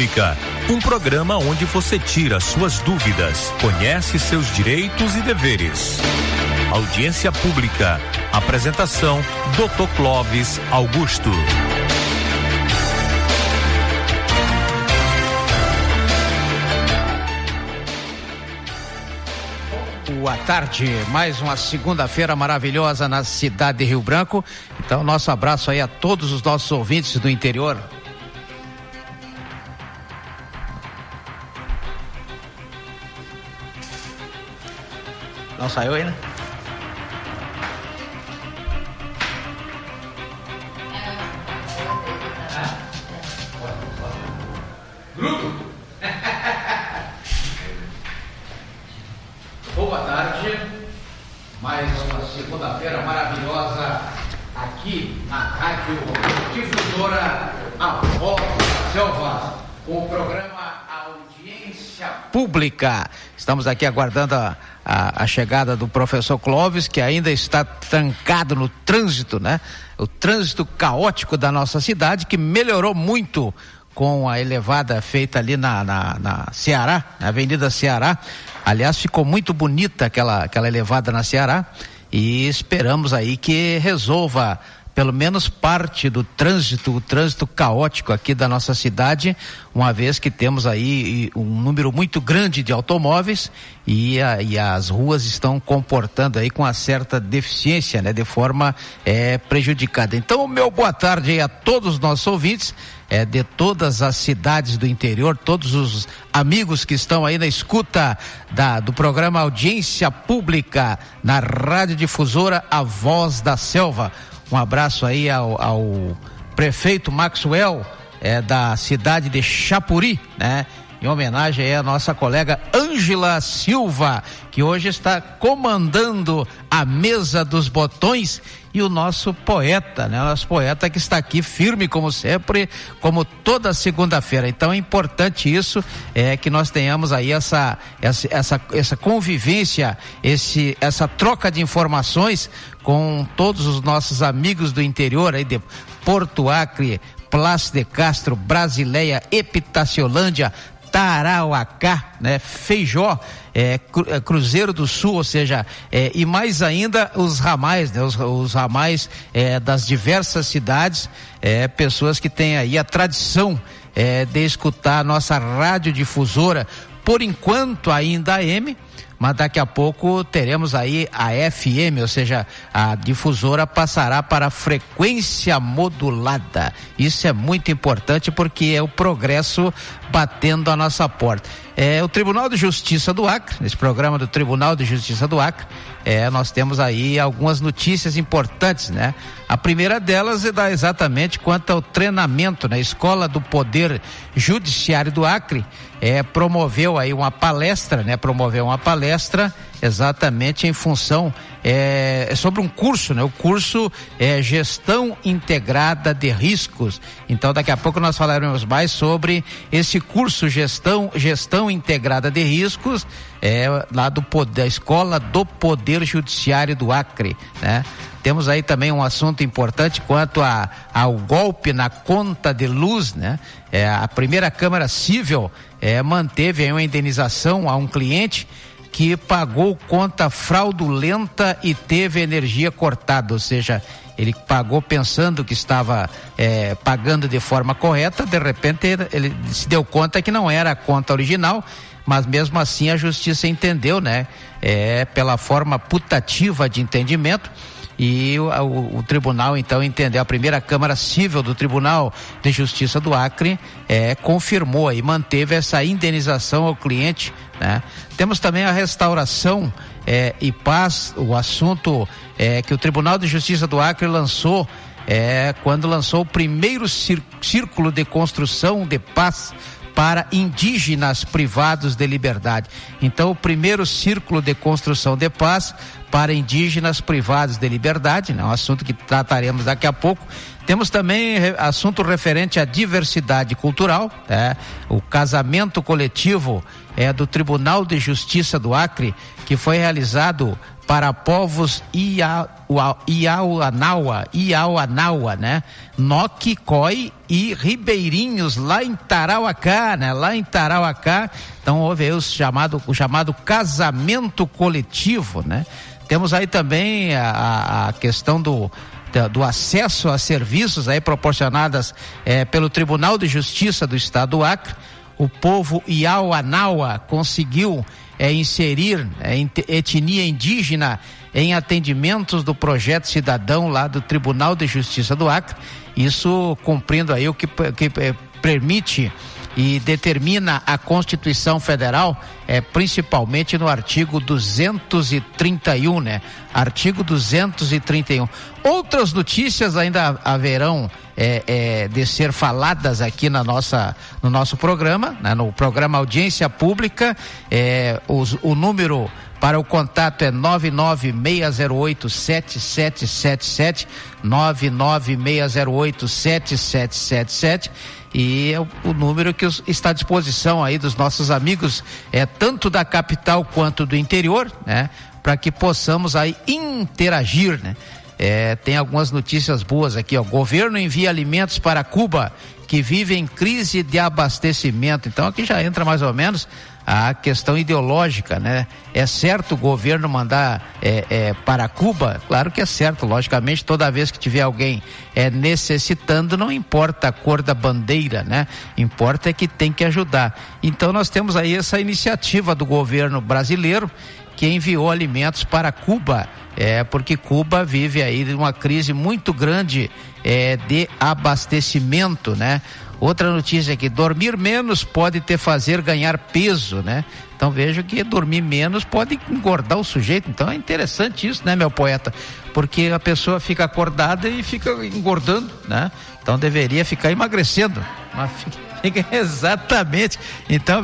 Pública, um programa onde você tira suas dúvidas, conhece seus direitos e deveres. Audiência Pública. Apresentação: Dr. Clóvis Augusto. Boa tarde, mais uma segunda-feira maravilhosa na cidade de Rio Branco. Então, nosso abraço aí a todos os nossos ouvintes do interior. Não saiu ainda? Grupo? Boa tarde, mais uma segunda-feira maravilhosa aqui na Rádio Difusora A Voz da Selva, com o programa Audiência Pública. Estamos aqui aguardando a chegada do professor Clóvis, que ainda está trancado no trânsito, né? O trânsito caótico da nossa cidade, que melhorou muito com a elevada feita ali na Ceará, na Avenida Ceará. Aliás, ficou muito bonita aquela elevada na Ceará, e esperamos aí que resolva pelo menos parte do trânsito, o trânsito caótico aqui da nossa cidade, uma vez que temos aí um número muito grande de automóveis e as ruas estão comportando aí com uma certa deficiência, né, de forma prejudicada. Então, meu boa tarde aí a todos os nossos ouvintes, de todas as cidades do interior, todos os amigos que estão aí na escuta do programa Audiência Pública na Rádio Difusora A Voz da Selva. Um abraço aí ao prefeito Maxwell, da cidade de Chapuri, né? Em homenagem aí à nossa colega Ângela Silva, que hoje está comandando a mesa dos botões, e o nosso poeta, né? O nosso poeta que está aqui firme como sempre, como toda segunda-feira. Então é importante isso, que nós tenhamos aí essa convivência, essa troca de informações com todos os nossos amigos do interior aí de Porto Acre, Plácido de Castro, Brasileia, Epitaciolândia, Tarauacá, né? Feijó, Cruzeiro do Sul, ou seja, e mais ainda os ramais, né? Os ramais das diversas cidades, pessoas que têm aí a tradição de escutar a nossa radiodifusora, por enquanto ainda AM, mas daqui a pouco teremos aí a FM, ou seja, a difusora passará para a frequência modulada. Isso é muito importante porque é o progresso batendo a nossa porta. O Tribunal de Justiça do Acre, nesse programa do Tribunal de Justiça do Acre, nós temos aí algumas notícias importantes, né? A primeira delas é exatamente quanto ao treinamento na Escola do Poder Judiciário do Acre, promoveu aí uma palestra, né? Exatamente em função sobre um curso, né? O curso Gestão Integrada de Riscos. Então daqui a pouco nós falaremos mais sobre esse curso Gestão Integrada de Riscos, lá da Escola do Poder Judiciário do Acre, né? Temos aí também um assunto importante quanto ao golpe na conta de luz, né? A primeira Câmara Civil manteve aí uma indenização a um cliente que pagou conta fraudulenta e teve energia cortada, ou seja, ele pagou pensando que estava pagando de forma correta, de repente ele se deu conta que não era a conta original, mas mesmo assim a justiça entendeu, né? Pela forma putativa de entendimento, e o tribunal então entendeu, a primeira Câmara Civil do Tribunal de Justiça do Acre confirmou e manteve essa indenização ao cliente, né? Temos também a restauração e paz, o assunto que o Tribunal de Justiça do Acre lançou quando lançou o primeiro círculo de construção de paz para indígenas privados de liberdade. Então, o primeiro círculo de construção de paz para indígenas privados de liberdade, né? Um assunto que trataremos daqui a pouco. Temos também assunto referente à diversidade cultural, o casamento coletivo do Tribunal de Justiça do Acre, que foi realizado para povos Iauanaua, né? Noque, Coi e ribeirinhos lá em Tarauacá, né? Lá em Tarauacá, então houve aí o chamado casamento coletivo, né? Temos aí também a questão do acesso a serviços aí proporcionadas pelo Tribunal de Justiça do Estado do Acre. O povo Iauanaua conseguiu inserir etnia indígena em atendimentos do projeto cidadão lá do Tribunal de Justiça do Acre, isso cumprindo aí o que permite e determina a Constituição Federal, principalmente no artigo 231, né? Artigo 231. Outras notícias ainda haverão de ser faladas aqui no nosso programa, né? No programa Audiência Pública, o número para o contato é 996087777, 996087777, e é o número que está à disposição aí dos nossos amigos, tanto da capital quanto do interior, né? Para que possamos aí interagir, né? Tem algumas notícias boas aqui, ó. Governo envia alimentos para Cuba, que vive em crise de abastecimento. Então aqui já entra mais ou menos a questão ideológica, né? É certo o governo mandar para Cuba? Claro que é certo, logicamente, toda vez que tiver alguém necessitando, não importa a cor da bandeira, né? Importa é que tem que ajudar. Então nós temos aí essa iniciativa do governo brasileiro, que enviou alimentos para Cuba, porque Cuba vive aí uma crise muito grande de abastecimento, né? Outra notícia aqui: dormir menos pode te fazer ganhar peso, né? Então vejo que dormir menos pode engordar o sujeito. Então é interessante isso, né, meu poeta? Porque a pessoa fica acordada e fica engordando, né? Então deveria ficar emagrecendo, mas fica exatamente. Então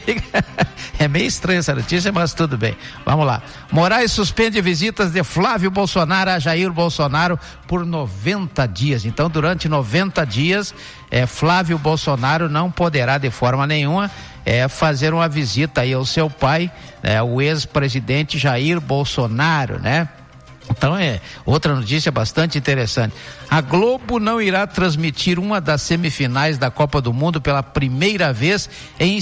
é meio estranha essa notícia, mas tudo bem. Vamos lá. Moraes suspende visitas de Flávio Bolsonaro a Jair Bolsonaro por 90 dias. Então, durante 90 dias, Flávio Bolsonaro não poderá de forma nenhuma fazer uma visita aí ao seu pai, o ex-presidente Jair Bolsonaro, né? Então outra notícia bastante interessante. A Globo não irá transmitir uma das semifinais da Copa do Mundo pela primeira vez em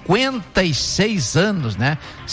56 anos, né?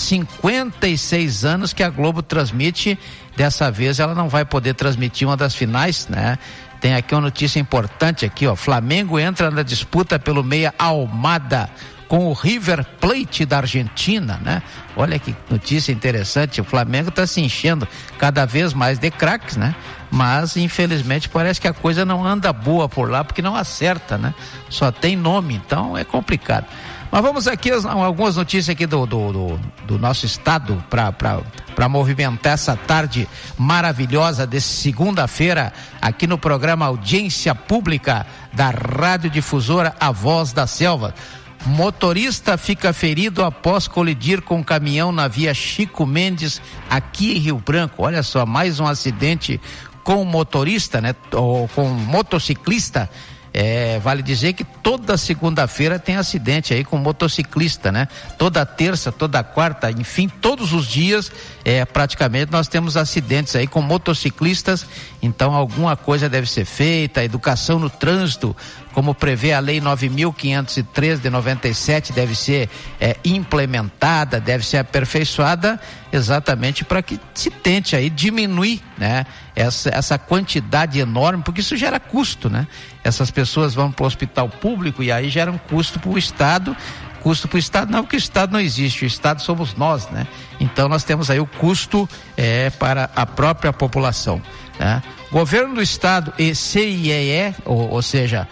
56 anos que a Globo transmite. Dessa vez ela não vai poder transmitir uma das finais, né? Tem aqui uma notícia importante aqui, ó. Flamengo entra na disputa pelo meia Almada com o River Plate da Argentina, né? Olha que notícia interessante. O Flamengo está se enchendo cada vez mais de craques, né? Mas infelizmente parece que a coisa não anda boa por lá, porque não acerta, né? Só tem nome, então é complicado. Mas vamos aqui algumas notícias aqui do nosso estado para movimentar essa tarde maravilhosa de segunda-feira aqui no programa Audiência Pública da Radiodifusora A Voz da Selva. Motorista fica ferido após colidir com caminhão na via Chico Mendes, aqui em Rio Branco. Olha só, mais um acidente com motorista, né? Ou com motociclista. Vale dizer que toda segunda-feira tem acidente aí com motociclista, né? Toda terça, toda quarta, enfim, todos os dias, praticamente nós temos acidentes aí com motociclistas. Então alguma coisa deve ser feita. A educação no trânsito, como prevê a lei 9.503 de 97, deve ser implementada, deve ser aperfeiçoada, exatamente para que se tente aí diminuir, né? Essa quantidade enorme, porque isso gera custo, né? Essas pessoas vão para o hospital público e aí gera um custo para o Estado. Custo para o Estado não, porque o Estado não existe, o Estado somos nós, né? Então nós temos aí o custo para a própria população, né? Governo do Estado e CIEE, ou seja,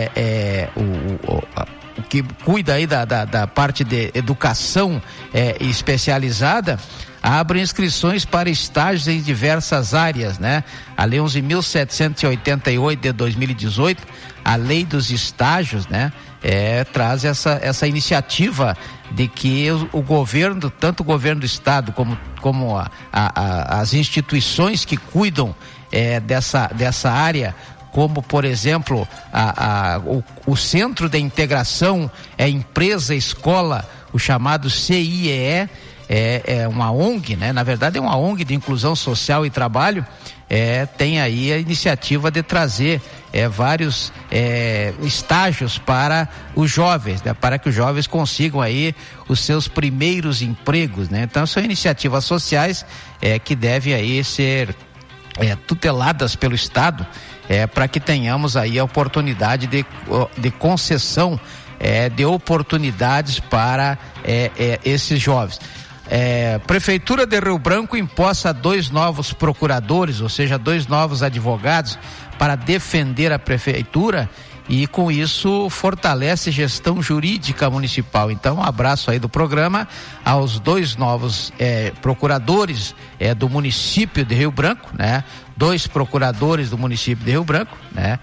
o que cuida aí da parte de educação especializada, abre inscrições para estágios em diversas áreas, né? A Lei 11.788 de 2018, a Lei dos Estágios, né? Traz essa iniciativa de que o governo, tanto o governo do Estado como as instituições que cuidam dessa área, como por exemplo o Centro de Integração Empresa-Escola, o chamado CIEE, é uma ONG, né? Na verdade é uma ONG de inclusão social e trabalho, tem aí a iniciativa de trazer vários estágios para os jovens, né? Para que os jovens consigam aí os seus primeiros empregos, né? Então são iniciativas sociais que devem aí ser tuteladas pelo Estado, para que tenhamos aí a oportunidade de concessão de oportunidades para esses jovens. Prefeitura de Rio Branco imposta 2 novos procuradores, ou seja, 2 novos advogados para defender a prefeitura, e com isso fortalece a gestão jurídica municipal. Então, um abraço aí do programa aos 2 novos procuradores do município de Rio Branco, né? 2 procuradores do município de Rio Branco, né?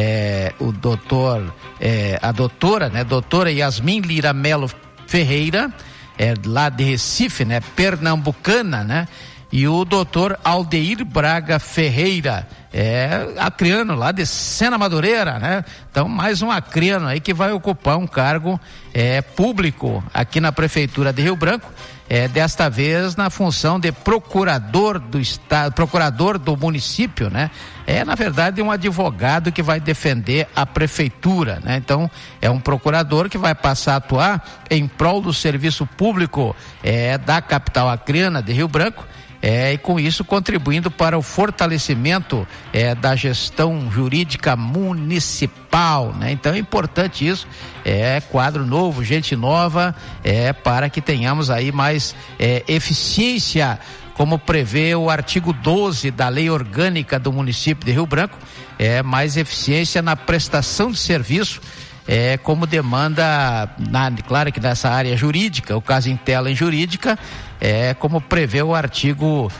A doutora Yasmin Lira Melo Ferreira, lá de Recife, né? Pernambucana, né? E o doutor Aldeir Braga Ferreira, acreano lá de Sena Madureira, né? Então, mais um acreano aí que vai ocupar um cargo público aqui na Prefeitura de Rio Branco, desta vez na função de procurador do estado, procurador do município, né? Na verdade um advogado que vai defender a prefeitura, né? Então é um procurador que vai passar a atuar em prol do serviço público da capital acreana de Rio Branco, e com isso contribuindo para o fortalecimento da gestão jurídica municipal, né? Então é importante isso, quadro novo, gente nova, para que tenhamos aí mais eficiência, como prevê o artigo 12 da Lei Orgânica do município de Rio Branco, mais eficiência na prestação de serviço, como demanda, claro que nessa área jurídica, o caso Intela em jurídica, como prevê o artigo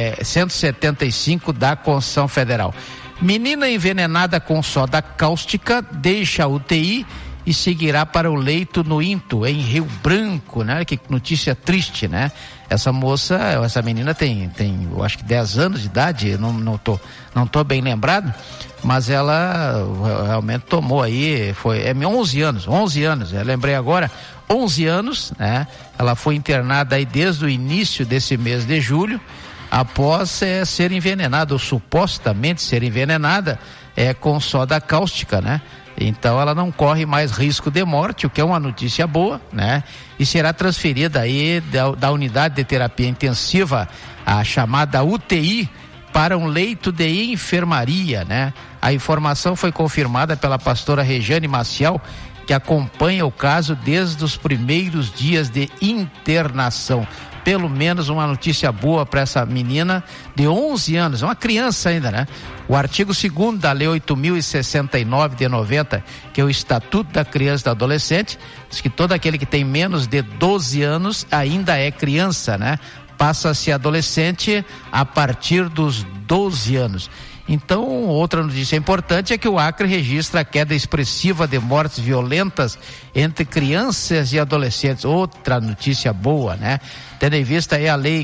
175 da Constituição Federal. Menina envenenada com soda cáustica deixa a UTI e seguirá para o leito no Into, em Rio Branco, né? Que notícia triste, né? Essa menina tem eu acho que 10 anos de idade, não tô bem lembrado, mas ela realmente tomou aí, 11 anos, eu lembrei agora, 11 anos, né? Ela foi internada aí desde o início desse mês de julho, após ser envenenada, ou supostamente ser envenenada com soda cáustica, né? Então ela não corre mais risco de morte, o que é uma notícia boa, né? E será transferida aí da unidade de terapia intensiva, a chamada UTI, para um leito de enfermaria, né? A informação foi confirmada pela pastora Regiane Maciel, que acompanha o caso desde os primeiros dias de internação. Pelo menos uma notícia boa para essa menina de 11 anos, uma criança ainda, né? O artigo 2º da Lei 8.069 de 90, que é o Estatuto da Criança e do Adolescente, diz que todo aquele que tem menos de 12 anos ainda é criança, né? Passa a ser adolescente a partir dos 12 anos. Então, outra notícia importante é que o Acre registra a queda expressiva de mortes violentas entre crianças e adolescentes. Outra notícia boa, né? Tendo em vista aí a lei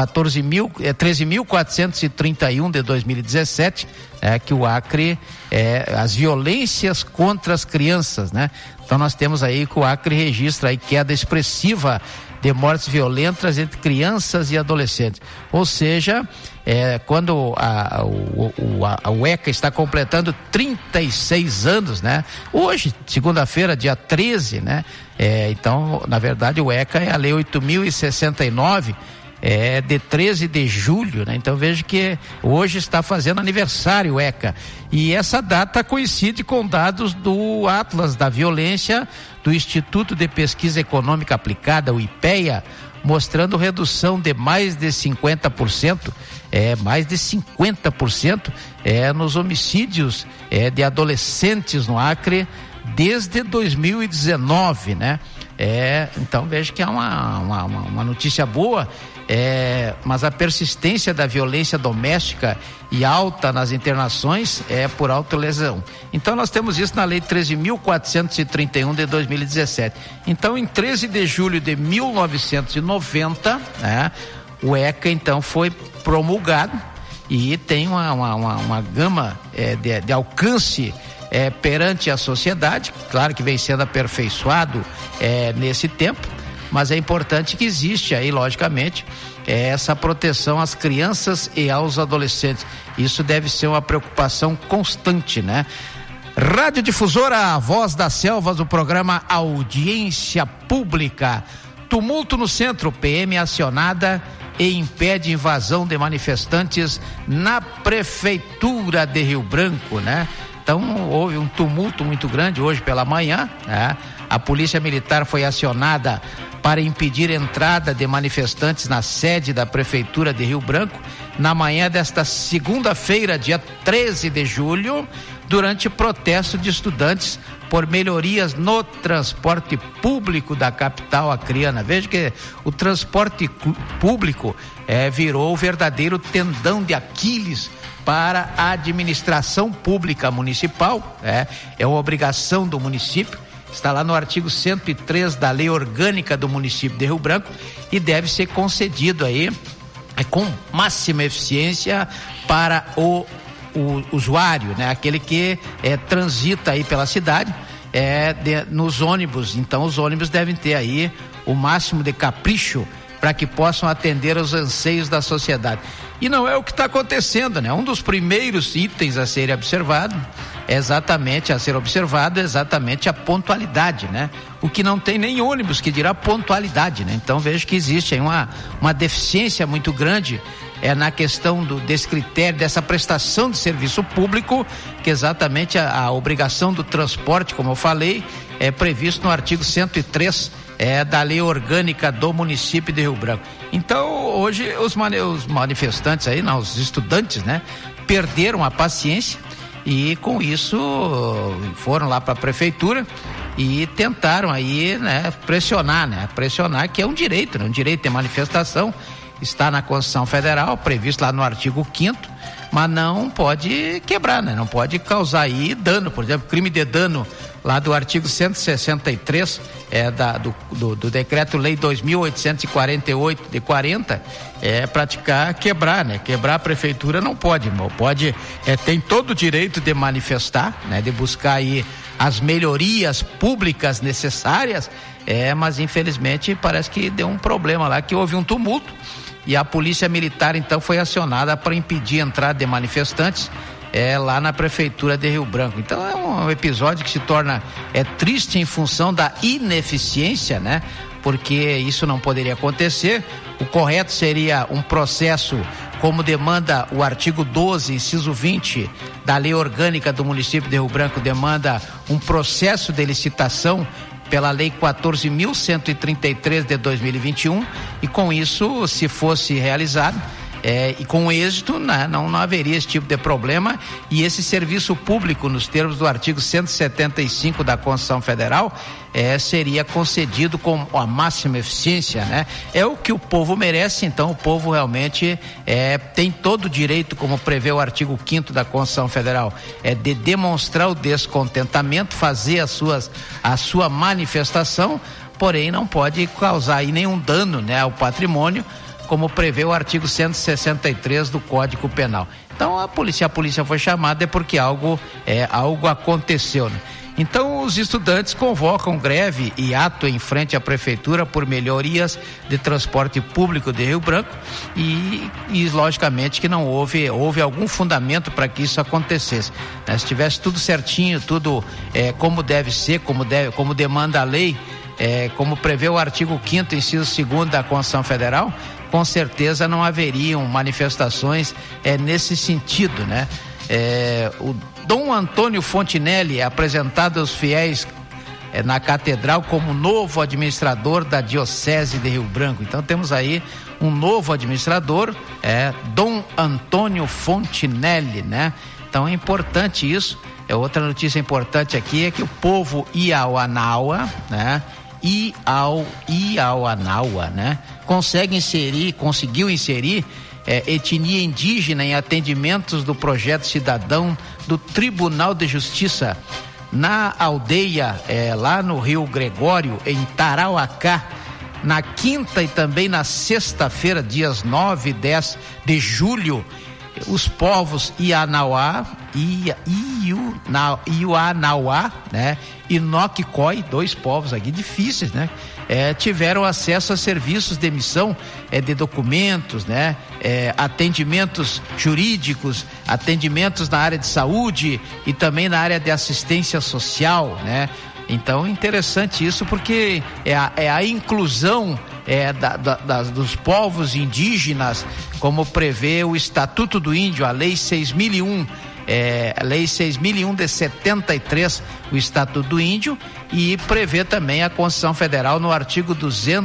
13.431 de 2017, que o Acre, as violências contra as crianças, né? Então nós temos aí que o Acre registra aí queda expressiva de mortes violentas entre crianças e adolescentes. Ou seja, quando o ECA está completando 36 anos, né? Hoje, segunda-feira, dia 13, né? Então, na verdade, o ECA é a Lei 8.069, de 13 de julho, né? Então veja que hoje está fazendo aniversário o ECA, e essa data coincide com dados do Atlas da Violência do Instituto de Pesquisa Econômica Aplicada, o IPEA, mostrando redução de mais de 50%, nos homicídios de adolescentes no Acre desde 2019, né? Então veja que é uma notícia boa, mas a persistência da violência doméstica e alta nas internações é por autolesão. Então nós temos isso na Lei 13.431 de 2017. Então em 13 de julho de 1990, né, o ECA então foi promulgado e tem uma gama de alcance perante a sociedade, claro que vem sendo aperfeiçoado nesse tempo, mas é importante que existe aí, logicamente, essa proteção às crianças e aos adolescentes. Isso deve ser uma preocupação constante, né? Rádio Difusora, a Voz das Selvas, o programa Audiência Pública. Tumulto no centro, PM acionada e impede invasão de manifestantes na Prefeitura de Rio Branco, né? Então houve um tumulto muito grande hoje pela manhã, né? A Polícia Militar foi acionada para impedir entrada de manifestantes na sede da Prefeitura de Rio Branco na manhã desta segunda-feira, dia 13 de julho, durante protesto de estudantes por melhorias no transporte público da capital acreana. Veja que o transporte público virou o verdadeiro tendão de Aquiles para a administração pública municipal. É uma obrigação do município, está lá no artigo 103 da Lei Orgânica do município de Rio Branco e deve ser concedido aí com máxima eficiência para o usuário, né? Aquele que transita aí pela cidade nos ônibus. Então os ônibus devem ter aí o máximo de capricho para que possam atender aos anseios da sociedade. E não é o que está acontecendo, né? Um dos primeiros itens a ser observado é exatamente a pontualidade, né? O que não tem nem ônibus, que dirá pontualidade, né? Então vejo que existe aí uma deficiência muito grande na questão desse critério, dessa prestação de serviço público, que exatamente a obrigação do transporte, como eu falei, é previsto no artigo 103 da Lei Orgânica do município de Rio Branco. Então hoje os manifestantes aí, os estudantes, né, perderam a paciência e com isso foram lá para a prefeitura e tentaram aí, né, pressionar, que é um direito, né, um direito de manifestação, está na Constituição Federal, previsto lá no artigo 5º, mas não pode quebrar, né? Não pode causar aí dano, por exemplo, crime de dano lá do artigo 163 do Decreto-Lei 2.848 de 40, quebrar, né? Quebrar a prefeitura não pode, tem todo o direito de manifestar, né? De buscar aí as melhorias públicas necessárias, mas infelizmente parece que deu um problema lá, que houve um tumulto e a Polícia Militar então foi acionada para impedir a entrada de manifestantes lá na Prefeitura de Rio Branco. Então é um episódio que se torna triste em função da ineficiência, né? Porque isso não poderia acontecer. O correto seria um processo, como demanda o artigo 12, inciso 20 da Lei Orgânica do município de Rio Branco, demanda um processo de licitação pela Lei 14.133 de 2021, e com isso, se fosse realizado e com êxito, né, não haveria esse tipo de problema, e esse serviço público, nos termos do artigo 175 da Constituição Federal, seria concedido com a máxima eficiência, né? É o que o povo merece. Então o povo realmente tem todo o direito, como prevê o artigo 5º da Constituição Federal, de demonstrar o descontentamento, fazer a sua manifestação, porém não pode causar aí nenhum dano, né, ao patrimônio, como prevê o artigo 163 do Código Penal. Então a polícia foi chamada porque algo aconteceu, né? Então os estudantes convocam greve e ato em frente à prefeitura por melhorias de transporte público de Rio Branco e logicamente que não houve algum fundamento para que isso acontecesse, né? Se tivesse tudo certinho, tudo como deve ser, como demanda a lei, como prevê o artigo 5º, inciso 2º da Constituição Federal, com certeza não haveriam manifestações nesse sentido, né? O Dom Antônio Fontinelli é apresentado aos fiéis na catedral como novo administrador da Diocese de Rio Branco. Então temos aí um novo administrador, Dom Antônio Fontinelli, né? Então é importante isso. Outra notícia importante aqui é que o povo Iauanaua, né? Iauanaua, né? Conseguiu inserir etnia indígena em atendimentos do projeto cidadão do Tribunal de Justiça na aldeia lá no Rio Gregório, em Tarauacá, na quinta e também na sexta-feira, dias 9 e 10 de julho. os povos Ianauá, Iuanauá, né? E Noquicói, 2 povos aqui difíceis, né? Tiveram acesso a serviços de emissão de documentos, né? Atendimentos jurídicos, atendimentos na área de saúde e também na área de assistência social, né? Então, interessante isso, porque é a inclusão dos povos indígenas, como prevê o Estatuto do Índio, a Lei 6.001, Lei 6.001 de 73, o Estatuto do Índio, e prevê também a Constituição Federal no artigo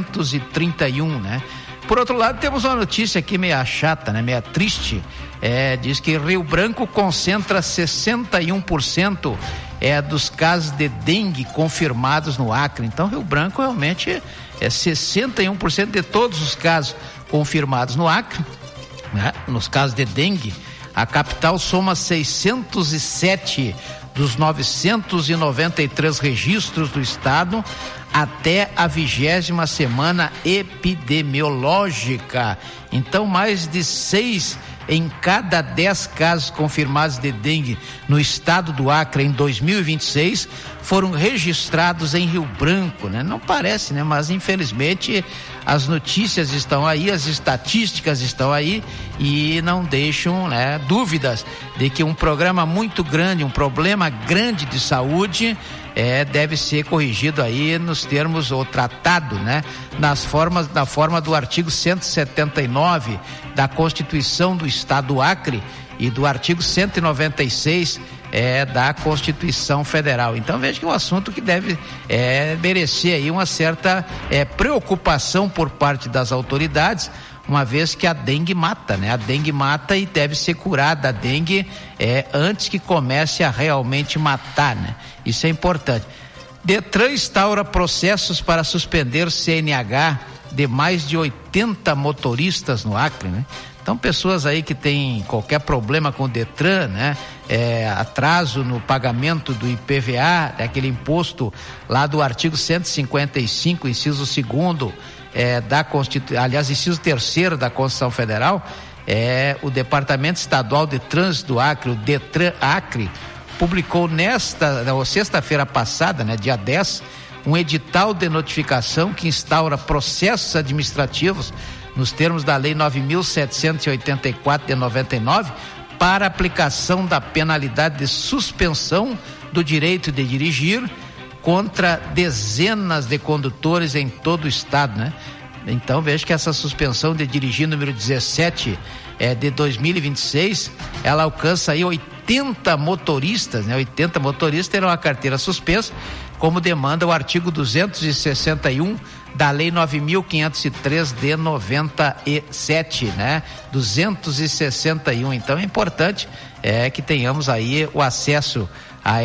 231, né? Por outro lado, temos uma notícia aqui meia chata, né? Meia triste. Diz que Rio Branco concentra 61% dos casos de dengue confirmados no Acre. Então, Rio Branco realmente é 61% de todos os casos confirmados no Acre, né? Nos casos de dengue, a capital soma 607 dos 993 registros do estado até a 20ª semana epidemiológica. Então, mais de 6 em cada 10 casos confirmados de dengue no estado do Acre em 2026 foram registrados em Rio Branco, né? Não parece, né? Mas infelizmente as notícias estão aí, as estatísticas estão aí e não deixam, né, dúvidas de que um programa muito grande, um problema grande de saúde deve ser corrigido aí nos termos ou tratado, né, na forma do artigo 179 da Constituição do Estado do Acre e do artigo 196 da Constituição Federal. Então veja que é um assunto que deve merecer aí uma certa preocupação por parte das autoridades, uma vez que a dengue mata, né? A dengue mata e deve ser curada a dengue antes que comece a realmente matar, né? Isso é importante. Detran instaura processos para suspender CNH de mais de 80 motoristas no Acre, né? Então, pessoas aí que têm qualquer problema com o Detran, né? Atraso no pagamento do IPVA, aquele imposto lá do artigo 155, inciso 2º, inciso 3º da Constituição Federal, o Departamento Estadual de Trânsito do Acre, o Detran Acre, publicou sexta-feira passada, né, dia 10, um edital de notificação que instaura processos administrativos nos termos da Lei 9.784 de 99 para aplicação da penalidade de suspensão do direito de dirigir contra dezenas de condutores em todo o estado, né? Então veja que essa suspensão de dirigir número 17 de 2026, ela alcança aí 80 motoristas, né? 80 motoristas terão a carteira suspensa, como demanda o artigo 261 da Lei 9.503 de 97, né? 261. Então é importante que tenhamos aí o acesso a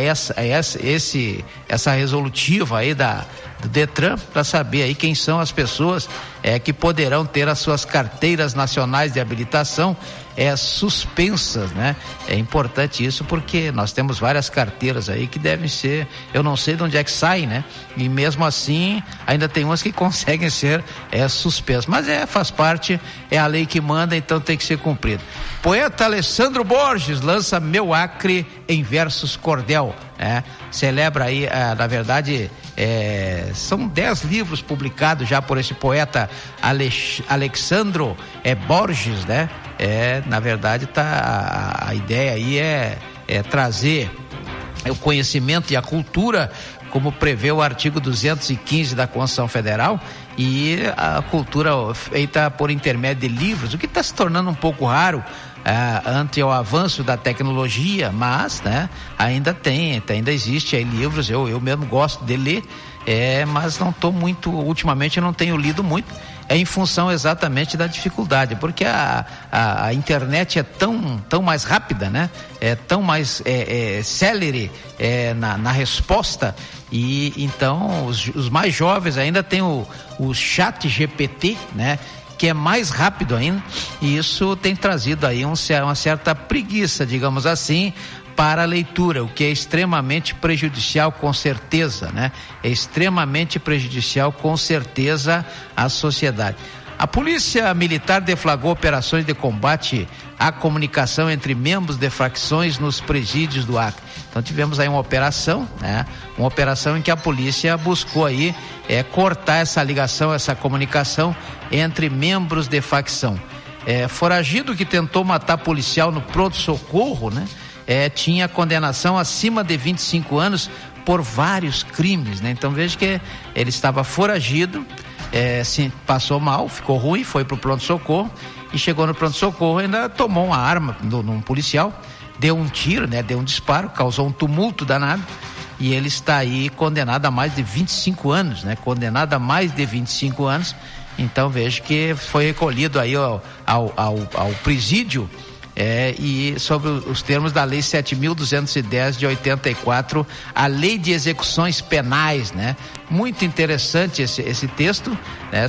essa resolutiva aí do Detran, para saber aí quem são as pessoas que poderão ter as suas carteiras nacionais de habilitação suspensas, né? É importante isso porque nós temos várias carteiras aí que devem ser, eu não sei de onde é que saem, né? E mesmo assim ainda tem umas que conseguem ser suspensas, mas faz parte, é a lei que manda, então tem que ser cumprida. Poeta Alessandro Borges lança Meu Acre em versos cordel, celebra aí, na verdade, são 10 livros publicados já por esse poeta Alessandro Borges, né? Na verdade, a ideia aí é trazer o conhecimento e a cultura, como prevê o artigo 215 da Constituição Federal, e a cultura feita por intermédio de livros, o que está se tornando um pouco raro ante o avanço da tecnologia, mas, né, ainda existe aí livros, eu mesmo gosto de ler, mas não estou muito, ultimamente eu não tenho lido muito, em função exatamente da dificuldade, porque a internet é tão mais rápida, né? É tão mais célere na resposta, e então os mais jovens ainda têm o chat GPT, né? Que é mais rápido ainda, e isso tem trazido aí uma certa preguiça, digamos assim, para a leitura, o que é extremamente prejudicial, com certeza, né? É extremamente prejudicial, com certeza, à sociedade. A Polícia Militar deflagrou operações de combate à comunicação entre membros de facções nos presídios do Acre. Então tivemos aí uma operação, né? Uma operação em que a polícia buscou aí cortar essa ligação, essa comunicação entre membros de facção. Foragido que tentou matar policial no pronto-socorro, né? Tinha condenação acima de 25 anos por vários crimes, né? Então veja que ele estava foragido, passou mal, ficou ruim, foi pro pronto-socorro e chegou no pronto-socorro e ainda tomou uma arma num policial, deu um tiro, né? Deu um disparo, causou um tumulto danado e ele está aí condenado a mais de 25 anos, né? Condenado a mais de 25 anos. Então veja que foi recolhido aí ao presídio e sobre os termos da Lei 7.210 de 84, a Lei de Execuções Penais, né? Muito interessante esse texto, né?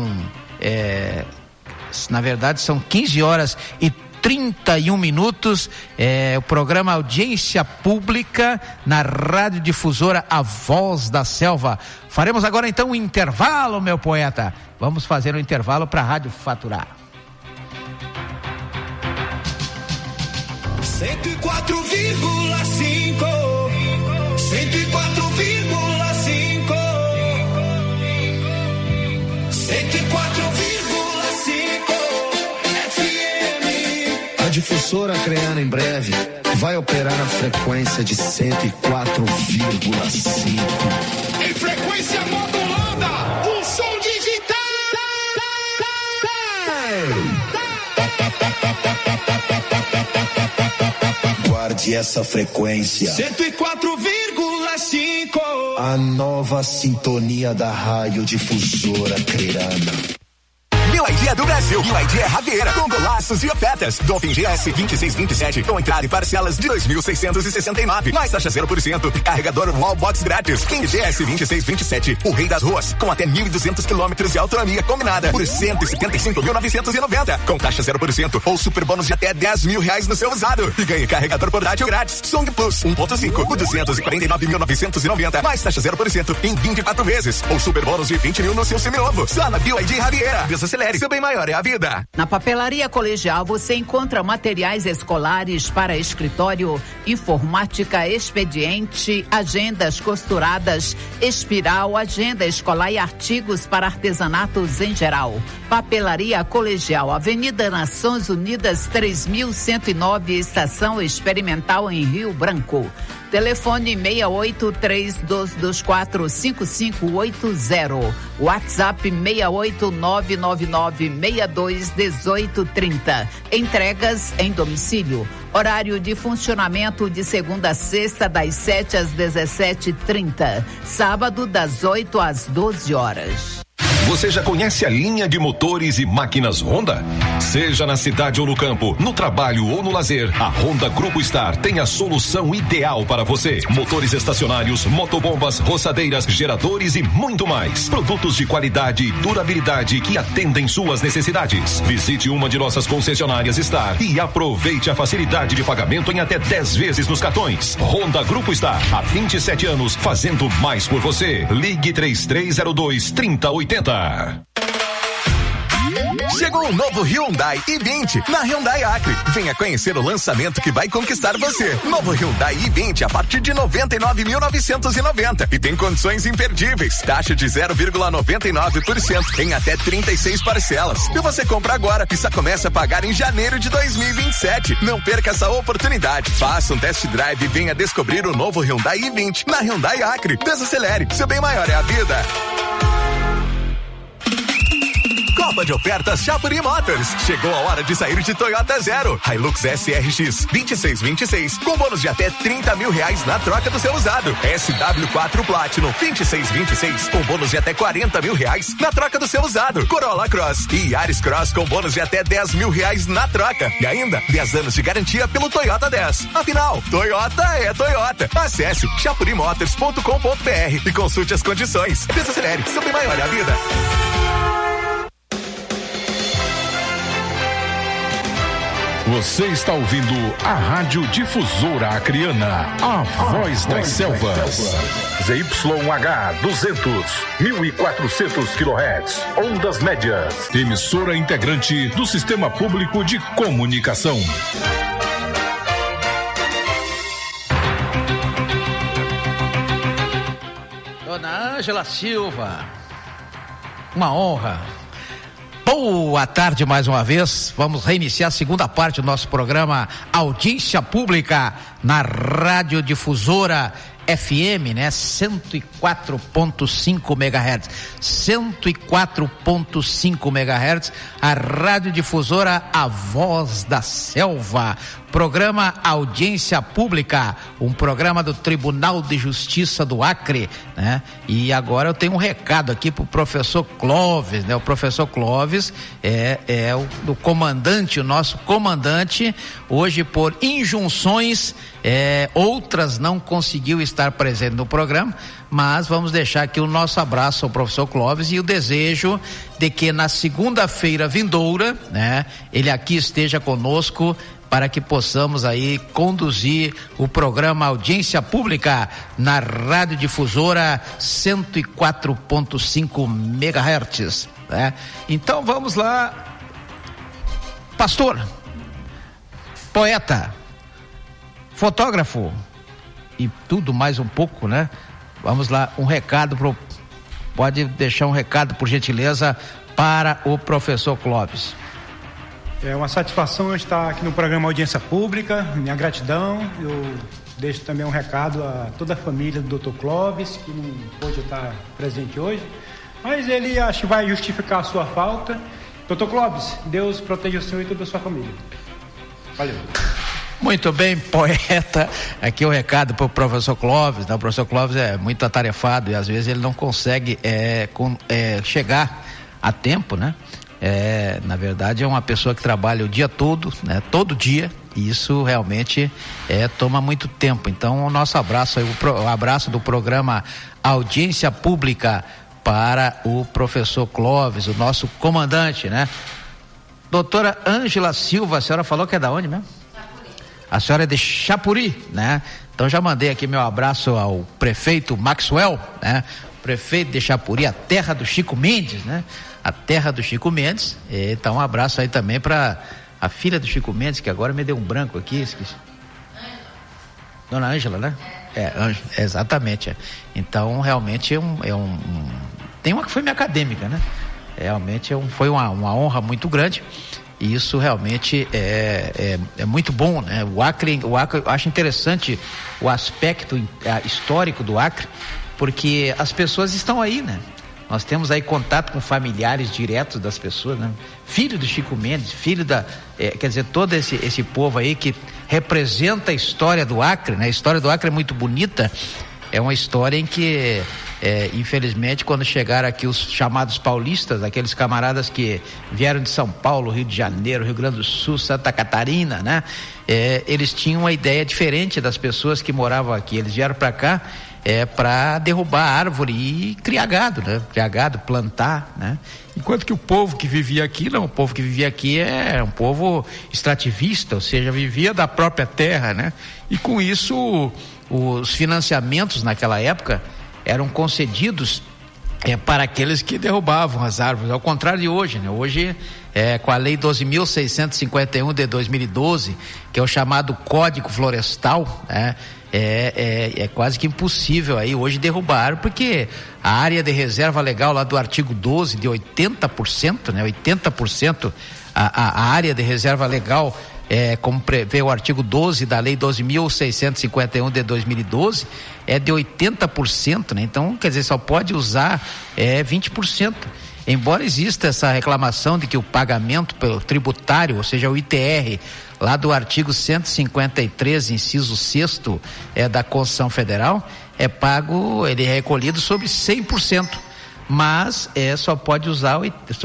Na verdade são 15 horas e 31 minutos, o programa Audiência Pública na Rádio Difusora A Voz da Selva. Faremos agora então um intervalo, meu poeta. Vamos fazer um intervalo para a Rádio Faturar. 104,5 A Difusora Acreana em breve vai operar na frequência de 104,5. Em frequência modulada, um som digital. Guarde essa frequência. 104,5. A nova sintonia da Rádio Difusora Acreana. BYD é do Brasil, BYD é Ravieira, com golaços e ofertas. Dolphin GS 2627, com entrada e parcelas de 2.669, mais taxa 0%, carregador Wallbox grátis. King GS 2627, o rei das ruas, com até 1.200 quilômetros de autonomia combinada, por 175.990, com taxa 0%, ou super bônus de até R$10.000 no seu usado. E ganhe carregador portátil grátis, Song Plus 1.5, por 249.990, mais taxa 0% em 24 vezes, ou super bônus de 20.000 no seu seminovo. Só na BYD Ravieira. Desacelere, seu bem maior é a vida. Na Papelaria Colegial você encontra materiais escolares para escritório, informática, expediente, agendas costuradas, espiral, agenda escolar e artigos para artesanatos em geral. Papelaria Colegial, Avenida Nações Unidas 3109, Estação Experimental em Rio Branco. Telefone 6832245580. WhatsApp 68999621830. Entregas em domicílio. Horário de funcionamento de segunda a sexta das 7 às 17h30. Sábado das 8 às 12 horas. Você já conhece a linha de motores e máquinas Honda? Seja na cidade ou no campo, no trabalho ou no lazer, a Honda Grupo Star tem a solução ideal para você. Motores estacionários, motobombas, roçadeiras, geradores e muito mais. Produtos de qualidade e durabilidade que atendem suas necessidades. Visite uma de nossas concessionárias Star e aproveite a facilidade de pagamento em até 10 vezes nos cartões. Honda Grupo Star, há 27 anos, fazendo mais por você. Ligue 3302-3080. Chegou o novo Hyundai i20 na Hyundai Acre. Venha conhecer o lançamento que vai conquistar você. Novo Hyundai i20 a partir de 99.990 e tem condições imperdíveis. Taxa de 0,99% em até 36 parcelas. E você compra agora e só começa a pagar em janeiro de 2027. Não perca essa oportunidade. Faça um test drive e venha descobrir o novo Hyundai i20 na Hyundai Acre. Desacelere, seu bem maior é a vida. Copa de ofertas Chapuri Motors. Chegou a hora de sair de Toyota Zero. Hilux SRX 2626 com bônus de até R$30.000 na troca do seu usado. SW4 Platinum 2626 com bônus de até R$40.000 na troca do seu usado. Corolla Cross e Yaris Cross com bônus de até R$10.000 na troca. E ainda 10 anos de garantia pelo Toyota 10. Afinal, Toyota é Toyota. Acesse chapurimotors.com.br e consulte as condições. Desacelere, seu bem maior é a vida. Você está ouvindo a Rádio Difusora Acreana, a voz das selvas. ZYH 200, 1400 kHz, ondas médias. Emissora integrante do Sistema Público de Comunicação. Dona Ângela Silva, uma honra. Boa tarde mais uma vez. Vamos reiniciar a segunda parte do nosso programa Audiência Pública na Rádio Difusora FM, né? 104.5 MHz. 104.5 MHz, a Rádio Difusora, a voz da selva. Programa Audiência Pública, um programa do Tribunal de Justiça do Acre, né? E agora eu tenho um recado aqui pro professor Clóvis, né? O professor Clóvis é o comandante, o nosso comandante, hoje por injunções, outras não conseguiu estar presente no programa, mas vamos deixar aqui o nosso abraço ao professor Clóvis e o desejo de que na segunda-feira vindoura, né? Ele aqui esteja conosco para que possamos aí conduzir o programa Audiência Pública na Rádio Difusora 104.5 MHz, né? Então vamos lá, pastor, poeta, fotógrafo e tudo mais um pouco, né? Vamos lá, um recado pode deixar um recado, por gentileza, para o professor Clóvis. É uma satisfação estar aqui no programa Audiência Pública, minha gratidão. Eu deixo também um recado a toda a família do Dr. Clóvis, que não pôde estar presente hoje, mas ele acho que vai justificar a sua falta. Dr. Clóvis, Deus proteja o senhor e toda a sua família. Valeu. Muito bem, poeta. Aqui o recado para o professor Clóvis, né? O professor Clóvis é muito atarefado e às vezes ele não consegue chegar a tempo, né? Na verdade é uma pessoa que trabalha o dia todo, né? Todo dia, e isso realmente toma muito tempo. Então o nosso abraço, o abraço do programa Audiência Pública para o professor Clóvis, o nosso comandante, né? Doutora Ângela Silva, a senhora falou que é da onde mesmo? A senhora é de Chapuri, né? Então já mandei aqui meu abraço ao prefeito Maxwell, né? Prefeito de Chapuri, a terra do Chico Mendes, né? A terra do Chico Mendes. Então um abraço aí também para a filha do Chico Mendes, que agora me deu um branco aqui, esqueci. Dona Ângela, né? Exatamente. Então realmente tem uma que foi minha acadêmica, né? Realmente foi uma honra muito grande. E isso realmente é muito bom, né? O Acre, eu acho interessante o aspecto histórico do Acre, porque as pessoas estão aí, né? Nós temos aí contato com familiares diretos das pessoas, né? Filho do Chico Mendes, filho quer dizer, todo esse povo aí que representa a história do Acre, né? A história do Acre é muito bonita, é uma história em que, infelizmente, quando chegaram aqui os chamados paulistas, aqueles camaradas que vieram de São Paulo, Rio de Janeiro, Rio Grande do Sul, Santa Catarina, né? Eles tinham uma ideia diferente das pessoas que moravam aqui. Eles vieram para cá para derrubar árvore e criar gado, né? Criar gado, plantar, né? Enquanto que o povo que vivia aqui, não, o povo que vivia aqui é um povo extrativista, ou seja, vivia da própria terra, né? E com isso, os financiamentos naquela época eram concedidos para aqueles que derrubavam as árvores, ao contrário de hoje, né? Hoje, com a lei 12.651 de 2012, que é o chamado Código Florestal, né? É quase que impossível aí hoje derrubar, porque a área de reserva legal lá do artigo 12 de 80%, né? 80% a área de reserva legal, como prevê o artigo 12 da lei 12.651 de 2012, é de 80%, né? Então, quer dizer, só pode usar 20%. Embora exista essa reclamação de que o pagamento pelo tributário, ou seja, o ITR, lá do artigo 153, inciso 6º, da Constituição Federal, é pago, ele é recolhido sobre 100%, mas só pode usar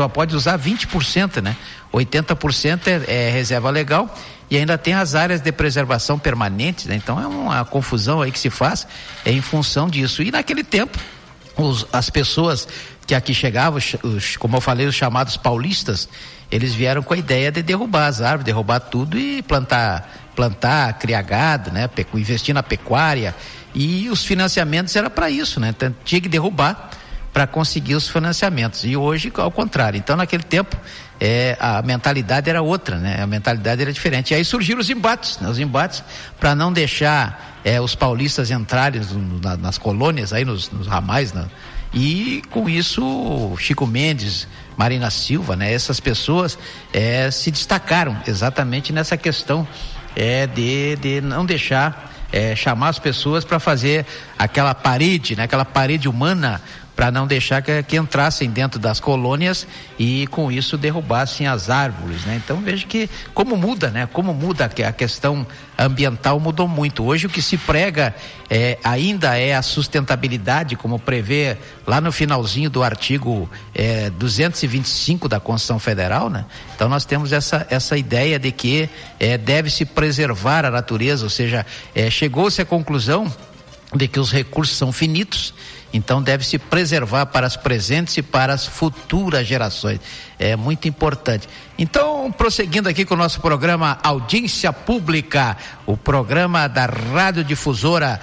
20%, né? 80% é reserva legal e ainda tem as áreas de preservação permanentes, né? Então é uma confusão aí que se faz em função disso. E naquele tempo, as pessoas que aqui chegavam, como eu falei, os chamados paulistas, eles vieram com a ideia de derrubar as árvores, derrubar tudo e plantar, criar gado, né? Investir na pecuária, e os financiamentos era para isso, né? Então, tinha que derrubar para conseguir os financiamentos, e hoje ao contrário. Então naquele tempo a mentalidade era outra, né? A mentalidade era diferente, e aí surgiram os embates, né? Os embates para não deixar os paulistas entrarem nas colônias, aí nos ramais, né? E com isso Chico Mendes, Marina Silva, né? Essas pessoas se destacaram exatamente nessa questão de não deixar chamar as pessoas para fazer aquela parede, né? Aquela parede humana, para não deixar que entrassem dentro das colônias e com isso derrubassem as árvores, né? Então veja que como muda, né? Como muda a questão ambiental, mudou muito. Hoje o que se prega ainda é a sustentabilidade, como prevê lá no finalzinho do artigo 225 da Constituição Federal, né? Então nós temos essa ideia de que deve-se preservar a natureza, ou seja, chegou-se à conclusão de que os recursos são finitos, então deve-se preservar para as presentes e para as futuras gerações. É muito importante. Então, prosseguindo aqui com o nosso programa Audiência Pública, o programa da Rádio Difusora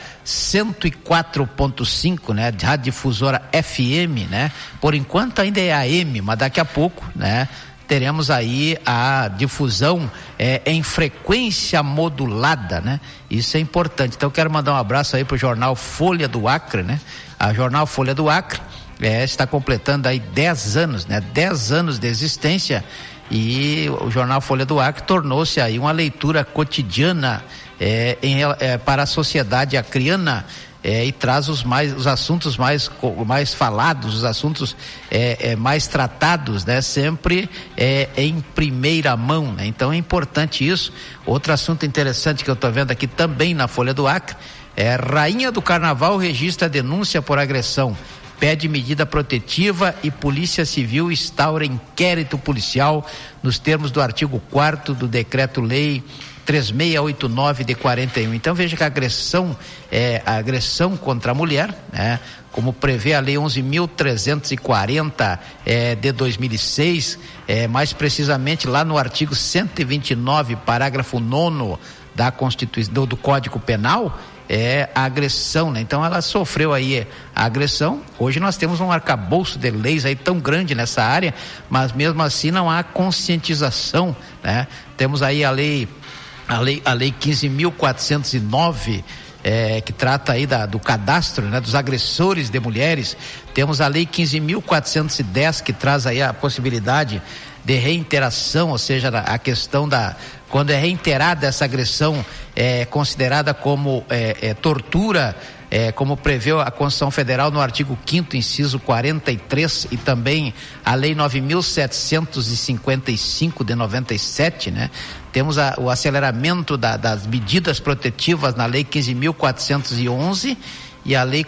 104.5, né? Rádio Difusora FM, né? Por enquanto ainda é AM, mas daqui a pouco, né? Teremos aí a difusão em frequência modulada, né? Isso é importante. Então quero mandar um abraço aí pro jornal Folha do Acre, né? A jornal Folha do Acre está completando aí 10 anos, né? 10 anos de existência, e o jornal Folha do Acre tornou-se aí uma leitura cotidiana para a sociedade acreana. E traz os assuntos mais falados, os assuntos mais tratados, né? Sempre em primeira mão, né? Então é importante isso. Outro assunto interessante que eu estou vendo aqui também na Folha do Acre Rainha do Carnaval registra denúncia por agressão, pede medida protetiva e Polícia Civil instaura inquérito policial nos termos do artigo 4º do Decreto-Lei 3689 de 41. Então veja que a agressão contra a mulher, né, como prevê a Lei 11.340 de 2006, mais precisamente lá no artigo 129, parágrafo 9º da Constituição, do Código Penal, a agressão, né? Então ela sofreu aí a agressão. Hoje nós temos um arcabouço de leis aí tão grande nessa área, mas mesmo assim não há conscientização, né? Temos aí a lei 15.409, que trata aí do cadastro, né, dos agressores de mulheres. Temos a lei 15.410, que traz aí a possibilidade de reiteração, ou seja, a questão quando é reiterada essa agressão, considerada como tortura, como prevê a Constituição Federal no artigo 5º, inciso 43, e também a Lei 9.755 de 97, né? Temos o aceleramento das medidas protetivas na Lei 15.411 e a Lei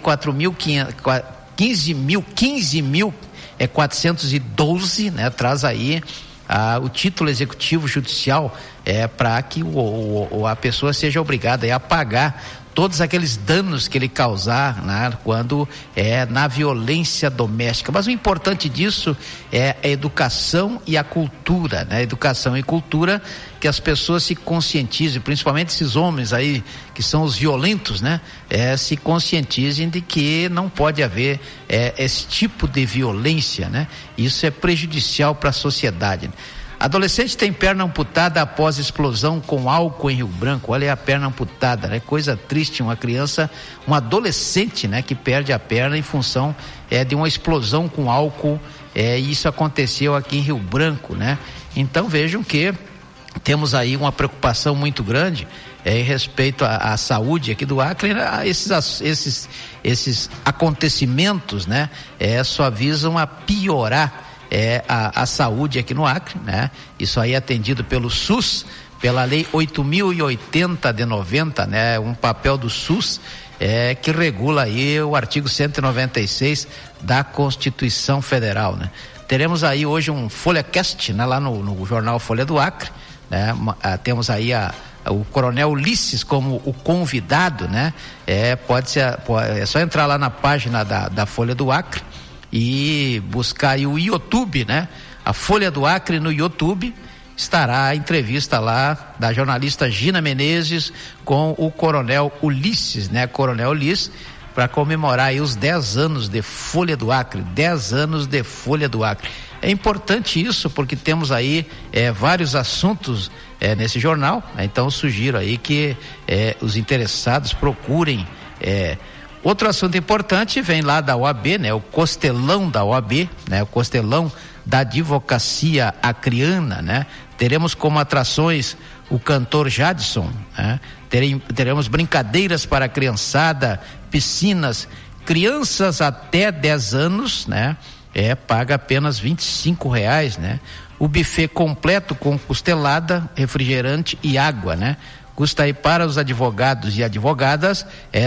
15.412, né? Traz aí o título executivo judicial para que a pessoa seja obrigada a pagar todos aqueles danos que ele causar, né, quando na violência doméstica. Mas o importante disso é a educação e a cultura, né? Educação e cultura, que as pessoas se conscientizem, principalmente esses homens aí que são os violentos, né? Se conscientizem de que não pode haver esse tipo de violência, né? Isso é prejudicial para a sociedade. Adolescente tem perna amputada após explosão com álcool em Rio Branco. Olha a perna amputada, né? Coisa triste, uma criança, um adolescente, né, que perde a perna em função de uma explosão com álcool, e isso aconteceu aqui em Rio Branco, né? Então vejam que temos aí uma preocupação muito grande em respeito à saúde aqui do Acre. Esses acontecimentos, né, só visam a piorar a saúde aqui no Acre, né? Isso aí é atendido pelo SUS, pela Lei 8.080 de 90, né? Um papel do SUS que regula aí o artigo 196 da Constituição Federal, né? Teremos aí hoje um FolhaCast, né? Lá no jornal Folha do Acre, né? Temos aí o Coronel Ulisses como o convidado, né? É só entrar lá na página da Folha do Acre e buscar aí o YouTube, né? A Folha do Acre no YouTube, estará a entrevista lá da jornalista Gina Menezes com o Coronel Ulisses, né? Coronel Ulisses, para comemorar aí os 10 anos de Folha do Acre, 10 anos de Folha do Acre. É importante isso porque temos aí vários assuntos nesse jornal, né? Então sugiro aí que os interessados procurem. Outro assunto importante vem lá da OAB, né? O costelão da OAB, né? O costelão da advocacia acreana, né? Teremos como atrações o cantor Jadson, né? Teremos brincadeiras para a criançada, piscinas, crianças até 10 anos, né? Paga apenas R$25, né? O buffet completo com costelada, refrigerante e água, né? Custa aí para os advogados e advogadas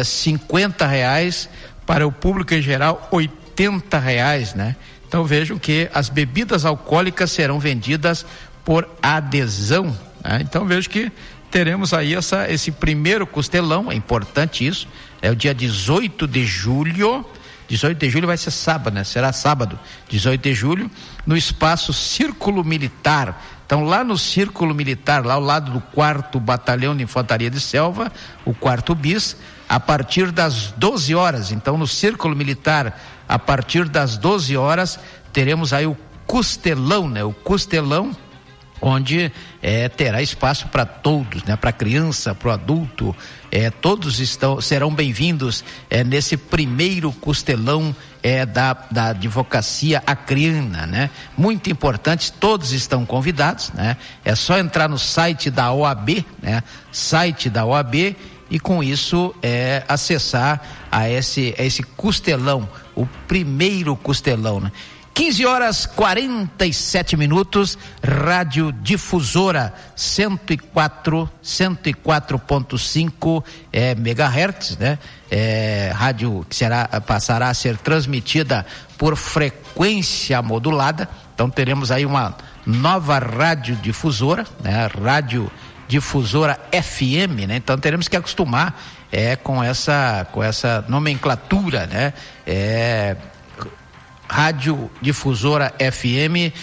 R$50, para o público em geral R$80, né? Então vejam que as bebidas alcoólicas serão vendidas por adesão, né? Então vejo que teremos aí esse primeiro costelão, é importante isso, é o dia 18 de julho. 18 de julho vai ser sábado, né? Será sábado, 18 de julho, no espaço Círculo Militar. Então, lá no Círculo Militar, lá ao lado do 4º Batalhão de Infantaria de Selva, o 4º BIS, a partir das 12 horas. Então, no Círculo Militar, a partir das 12 horas, teremos aí o costelão, né? O costelão, onde terá espaço para todos, né? Para a criança, para o adulto, todos serão bem-vindos nesse primeiro costelão da advocacia acreana, né? Muito importante, todos estão convidados, né? É só entrar no site da OAB, né? Site da OAB, e com isso acessar a esse costelão, o primeiro costelão, né? 15h47, Rádio Difusora 104.5 megahertz, né? Rádio que passará a ser transmitida por frequência modulada. Então teremos aí uma nova rádio difusora, né? Rádio Difusora FM, né? Então teremos que acostumar com essa nomenclatura, né? Rádio Difusora FM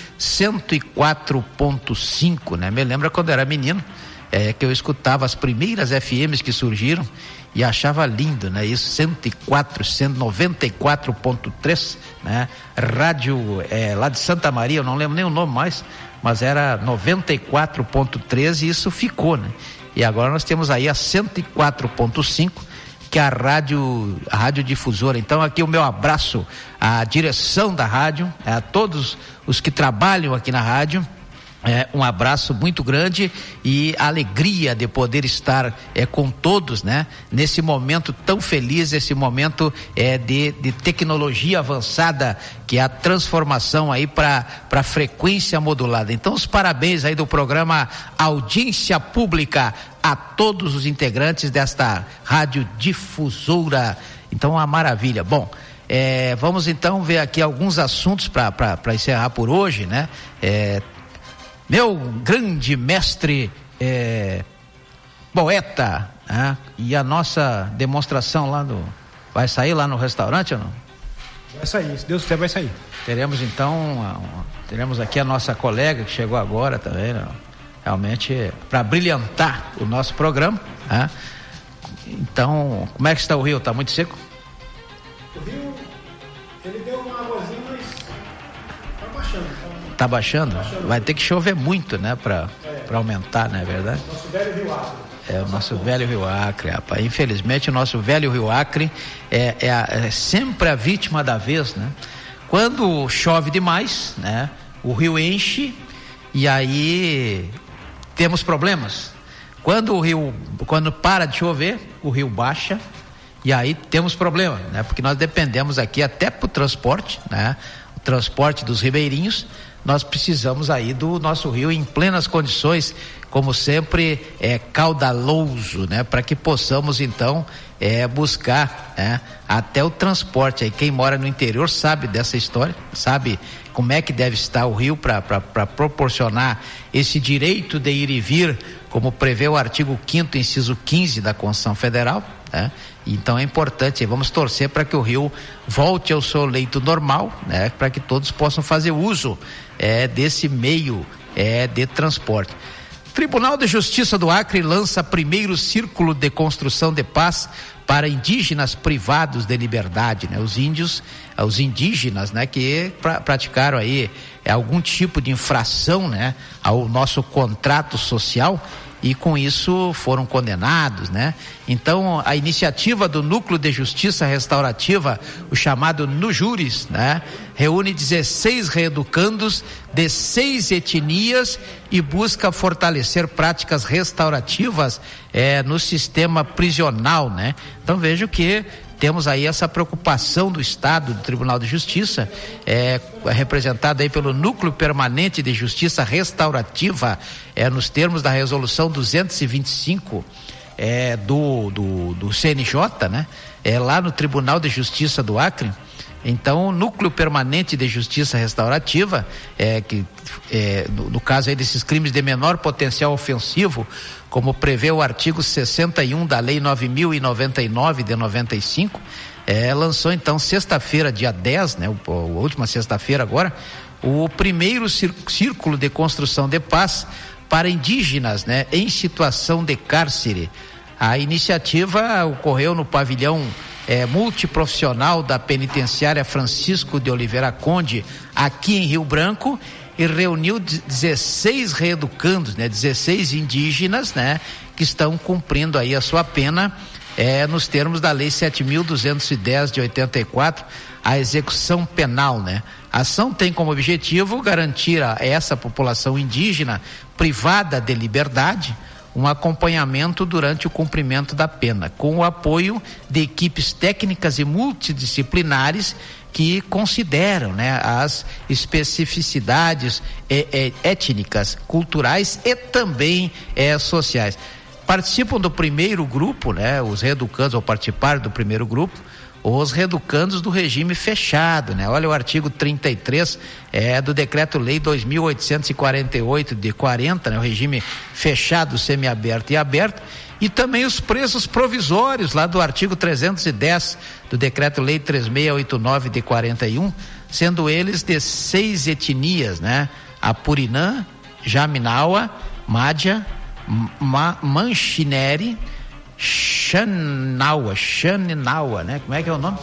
104.5, né? Me lembra quando eu era menino, que eu escutava as primeiras FMs que surgiram e achava lindo, né? Isso, 104, 194.3, né? Rádio lá de Santa Maria, eu não lembro nem o nome mais, mas era 94.3 e isso ficou, né? E agora nós temos aí a 104.5, que é a rádio difusora. Então aqui o meu abraço à direção da rádio, a todos os que trabalham aqui na rádio, um abraço muito grande e a alegria de poder estar com todos, né? Nesse momento tão feliz, esse momento de tecnologia avançada, que é a transformação aí para frequência modulada. Então os parabéns aí do programa Audiência Pública a todos os integrantes desta rádio difusora. Então uma maravilha. Bom, vamos então ver aqui alguns assuntos para encerrar por hoje, né? Meu grande mestre poeta, né? E a nossa demonstração lá vai sair lá no restaurante ou não? Vai sair, se Deus quiser vai sair. Teremos então, teremos aqui a nossa colega que chegou agora também, né? Realmente para brilhantar o nosso programa, né? Então, como é que está o rio? Está muito seco? O rio, ele deu uma águazinha, mas está baixando. Tá baixando? Vai ter que chover muito, né? Para aumentar, não é verdade? Nosso velho Rio Acre. O nosso velho Rio Acre, rapaz. Infelizmente o nosso velho Rio Acre é sempre a vítima da vez, né? Quando chove demais, né? O rio enche e aí temos problemas. Quando para de chover, o rio baixa e aí temos problema, né? Porque nós dependemos aqui até pro transporte, né? O transporte dos ribeirinhos. Nós precisamos aí do nosso rio em plenas condições, como sempre, caudaloso, né? Para que possamos então buscar, né? Até o transporte. Aí quem mora no interior sabe dessa história, sabe como é que deve estar o rio para proporcionar esse direito de ir e vir, como prevê o artigo 5º, inciso 15 da Constituição Federal, né? Então é importante, vamos torcer para que o rio volte ao seu leito normal, né? Para que todos possam fazer uso desse meio de transporte. Tribunal de Justiça do Acre lança primeiro círculo de construção de paz para indígenas privados de liberdade, né? Os indígenas, né? Que praticaram aí algum tipo de infração, né? Ao nosso contrato social e com isso foram condenados, né? Então a iniciativa do Núcleo de Justiça Restaurativa, o chamado NUJURES, né? Reúne 16 reeducandos de 6 etnias e busca fortalecer práticas restaurativas no sistema prisional, né? Então vejo que temos aí essa preocupação do Estado, do Tribunal de Justiça, representada aí pelo Núcleo Permanente de Justiça Restaurativa, nos termos da resolução 225 do CNJ, né? Lá no Tribunal de Justiça do Acre. Então, o Núcleo Permanente de Justiça Restaurativa, no caso aí desses crimes de menor potencial ofensivo, como prevê o artigo 61 da Lei 9.099 de 95, lançou então sexta-feira, dia 10, né? A última sexta-feira agora, o primeiro círculo de construção de paz para indígenas, né? Em situação de cárcere. A iniciativa ocorreu no pavilhão multiprofissional da penitenciária Francisco de Oliveira Conde, aqui em Rio Branco, e reuniu 16 reeducandos, né? 16 indígenas, né? Que estão cumprindo aí a sua pena, nos termos da Lei 7.210 de 84, a execução penal, né? A ação tem como objetivo garantir a essa população indígena privada de liberdade um acompanhamento durante o cumprimento da pena, com o apoio de equipes técnicas e multidisciplinares que consideram, né, as especificidades étnicas, culturais e também sociais. Participam do primeiro grupo, né, os reeducandos, ou participaram do primeiro grupo, os reeducandos do regime fechado, né? Olha o artigo 33 do Decreto-Lei 2.848 de 40, né? O regime fechado, semiaberto e aberto, e também os presos provisórios lá do artigo 310 do Decreto-Lei 3689 de 41, sendo eles de 6 etnias, né? Apurinã, Jaminawa, Mádia, Manchineri, Xaninawa, né? Como é que é o nome?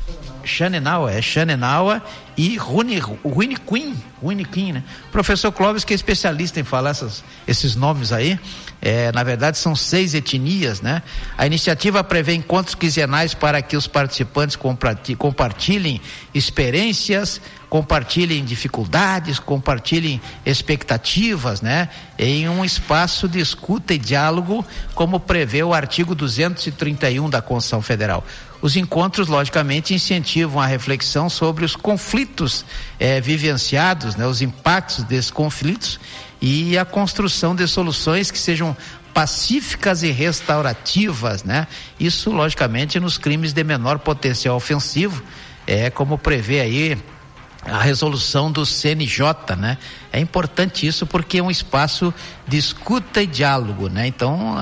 Xaninawa e Ruiniquim, né? Professor Clóvis, que é especialista em falar esses nomes aí, na verdade são 6 etnias, né? A iniciativa prevê encontros quinzenais para que os participantes compartilhem experiências, compartilhem dificuldades, compartilhem expectativas, né? Em um espaço de escuta e diálogo, como prevê o artigo 231 da Constituição Federal. Os encontros, logicamente, incentivam a reflexão sobre os conflitos vivenciados, né? Os impactos desses conflitos e a construção de soluções que sejam pacíficas e restaurativas, né? Isso, logicamente, nos crimes de menor potencial ofensivo, como prevê aí a resolução do CNJ, né? É importante isso porque é um espaço de escuta e diálogo, né? Então,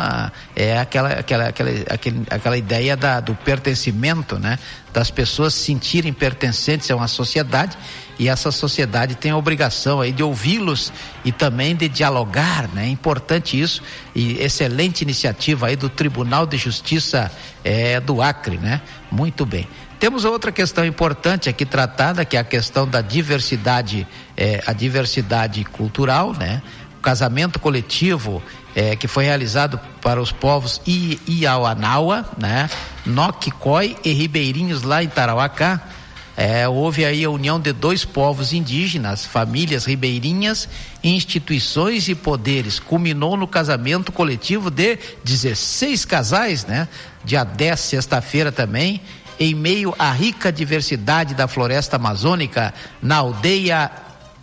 aquela ideia do pertencimento, né? Das pessoas se sentirem pertencentes a uma sociedade, e essa sociedade tem a obrigação aí de ouvi-los e também de dialogar, né? É importante isso, e excelente iniciativa aí do Tribunal de Justiça do Acre, né? Muito bem. Temos outra questão importante aqui tratada, que é a questão da diversidade, a diversidade cultural, né? O casamento coletivo que foi realizado para os povos Iauanaua, né? Noquicói e ribeirinhos lá em Tarauacá. Houve aí a união de 2 povos indígenas, famílias ribeirinhas, instituições e poderes. Culminou no casamento coletivo de 16 casais, né? Dia 10, sexta-feira também, em meio à rica diversidade da floresta amazônica, na aldeia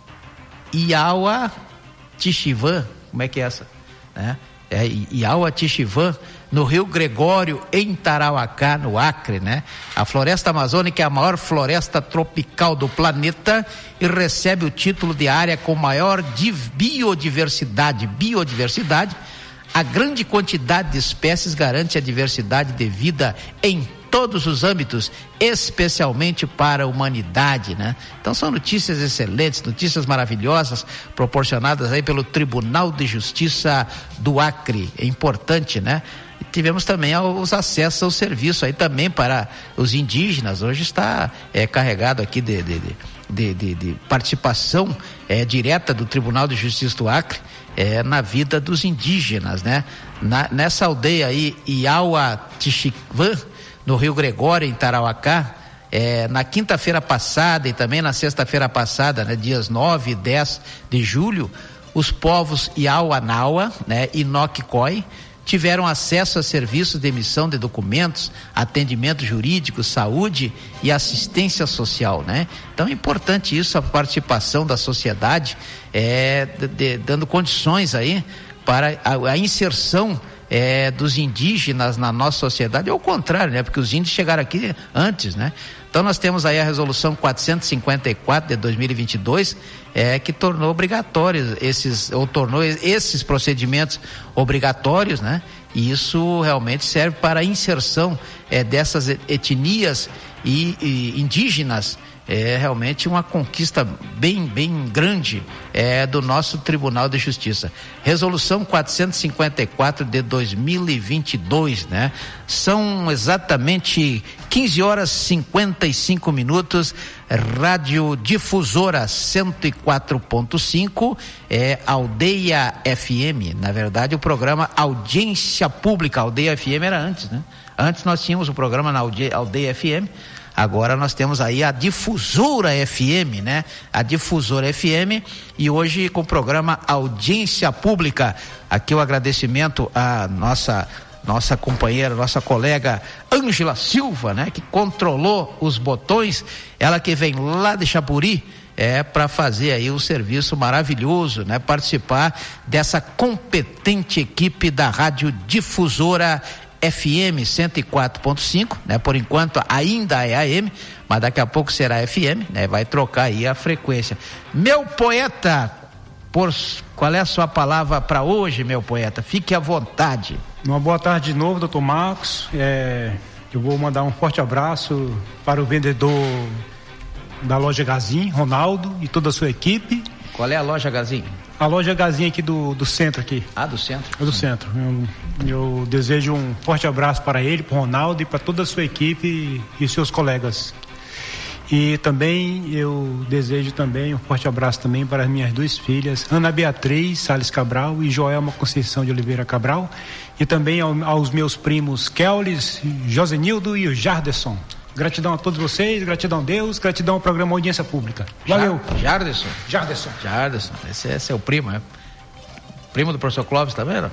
Iauatixivã, como é que é essa? Iauatixivã, no Rio Gregório, em Tarauacá, no Acre, né? A floresta amazônica é a maior floresta tropical do planeta e recebe o título de área com maior biodiversidade. A grande quantidade de espécies garante a diversidade de vida em todos os âmbitos, especialmente para a humanidade, né? Então são notícias excelentes, notícias maravilhosas, proporcionadas aí pelo Tribunal de Justiça do Acre. É importante, né? E tivemos também os acessos ao serviço aí também para os indígenas. Hoje está carregado aqui de participação direta do Tribunal de Justiça do Acre na vida dos indígenas, né? Nessa aldeia aí, Iauatixivan, no Rio Gregório, em Tarauacá, na quinta-feira passada e também na sexta-feira passada, né, dias 9 e 10 de julho, os povos Iauanaua, né, e Noquicói tiveram acesso a serviços de emissão de documentos, atendimento jurídico, saúde e assistência social, né? Então é importante isso, a participação da sociedade, dando condições aí para a inserção dos indígenas na nossa sociedade, ou ao contrário, né? Porque os índios chegaram aqui antes, né? Então nós temos aí a resolução 454 de 2022, que tornou obrigatórios tornou esses procedimentos obrigatórios, né? E isso realmente serve para a inserção dessas etnias e indígenas. É realmente uma conquista bem grande do nosso Tribunal de Justiça. Resolução 454 de 2022, né? São exatamente 15 horas 55 minutos. Rádio Difusora 104.5, Aldeia FM. Na verdade, o programa Audiência Pública. Aldeia FM era antes, né? Antes nós tínhamos o programa na Aldeia FM. Agora nós temos aí a Difusora FM, né? A Difusora FM, e hoje com o programa Audiência Pública. Aqui o agradecimento à nossa companheira, nossa colega Ângela Silva, né? Que controlou os botões, ela que vem lá de Chapuri, para fazer aí um serviço maravilhoso, né? Participar dessa competente equipe da Rádio Difusora FM 104.5, né? Por enquanto ainda é AM, mas daqui a pouco será FM, né? Vai trocar aí a frequência. Meu poeta, qual é a sua palavra para hoje, meu poeta? Fique à vontade. Uma boa tarde de novo, doutor Marcos. Eu vou mandar um forte abraço para o vendedor da loja Gazin, Ronaldo, e toda a sua equipe. Qual é a loja Gazin? A loja Gazin aqui do centro aqui. Ah, do centro? É do centro. Eu desejo um forte abraço para ele, para o Ronaldo e para toda a sua equipe e seus colegas. E também eu desejo também um forte abraço também para as minhas duas filhas, Ana Beatriz Salles Cabral e Joelma Conceição de Oliveira Cabral, e também aos meus primos Kellis, Josenildo e o Jarderson. Gratidão a todos vocês, gratidão a Deus, gratidão ao programa Audiência Pública. Valeu. Jarderson. Esse é seu primo, é? Primo do professor Clóvis, tá vendo?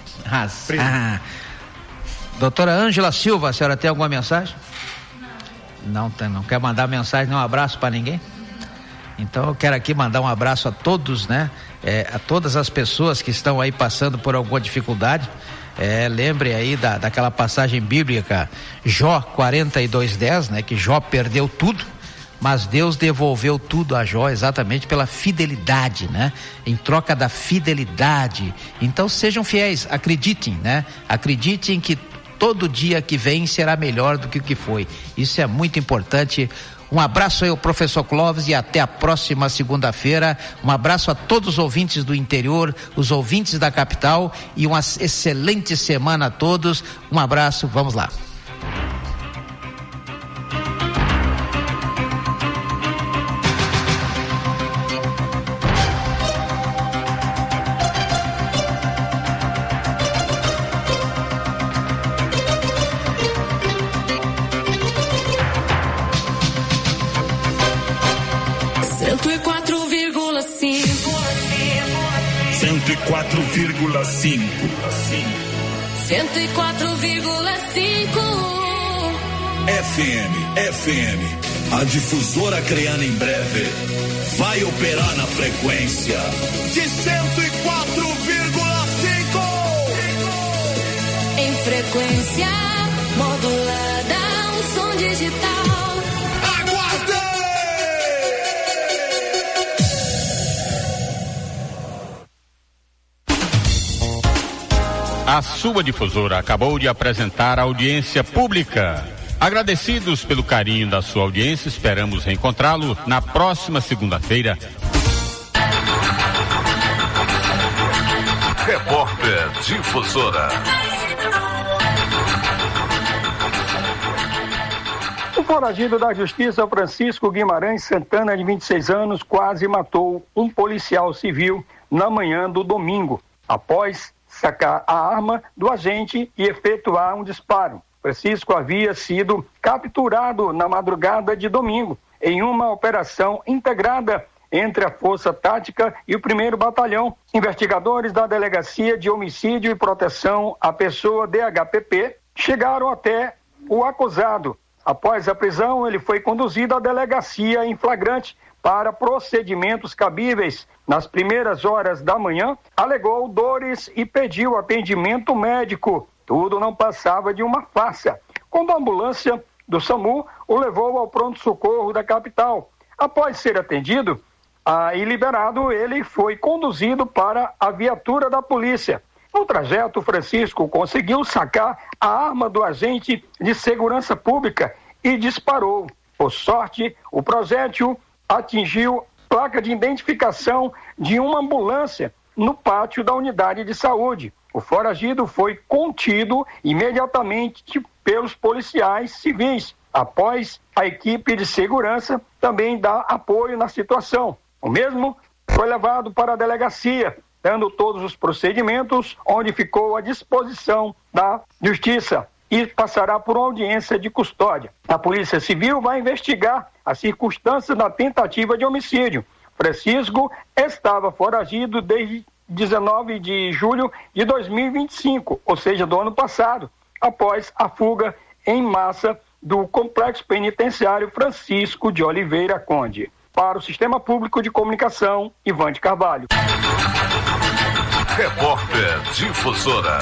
Doutora Ângela Silva, a senhora tem alguma mensagem? Não quer mandar mensagem, um abraço para ninguém? Então eu quero aqui mandar um abraço a todos, né? A todas as pessoas que estão aí passando por alguma dificuldade. Lembre aí daquela passagem bíblica, Jó 42:10, né? Que Jó perdeu tudo, mas Deus devolveu tudo a Jó exatamente pela fidelidade, né? Em troca da fidelidade. Então sejam fiéis, acreditem, né? Acreditem que todo dia que vem será melhor do que o que foi. Isso é muito importante. Um abraço aí ao professor Clóvis e até a próxima segunda-feira. Um abraço a todos os ouvintes do interior, os ouvintes da capital, e uma excelente semana a todos. Um abraço, vamos lá. FM. A Difusora Acreana em breve vai operar na frequência de 104,5 em frequência modulada, um som digital. A sua difusora acabou de apresentar a audiência pública. Agradecidos pelo carinho da sua audiência, esperamos reencontrá-lo na próxima segunda-feira. Repórter Difusora. O foragido da Justiça Francisco Guimarães Santana, de 26 anos, quase matou um policial civil na manhã do domingo, após sacar a arma do agente e efetuar um disparo. Francisco havia sido capturado na madrugada de domingo em uma operação integrada entre a Força Tática e o 1º Batalhão. Investigadores da Delegacia de Homicídio e Proteção à Pessoa, DHPP, chegaram até o acusado. Após a prisão, ele foi conduzido à delegacia em flagrante para procedimentos cabíveis. Nas primeiras horas da manhã, alegou dores e pediu atendimento médico. Tudo não passava de uma farsa. Quando a ambulância do SAMU o levou ao pronto-socorro da capital. Após ser atendido e liberado, ele foi conduzido para a viatura da polícia. No trajeto, Francisco conseguiu sacar a arma do agente de segurança pública e disparou. Por sorte, o projétil atingiu placa de identificação de uma ambulância no pátio da unidade de saúde. O foragido foi contido imediatamente pelos policiais civis, após a equipe de segurança também dar apoio na situação. O mesmo foi levado para a delegacia, dando todos os procedimentos, onde ficou à disposição da Justiça e passará por uma audiência de custódia. A Polícia Civil vai investigar as circunstâncias da tentativa de homicídio. Francisco estava foragido desde 19 de julho de 2025, ou seja, do ano passado, após a fuga em massa do Complexo Penitenciário Francisco de Oliveira Conde. Para o Sistema Público de Comunicação, Ivan de Carvalho. Repórter Difusora.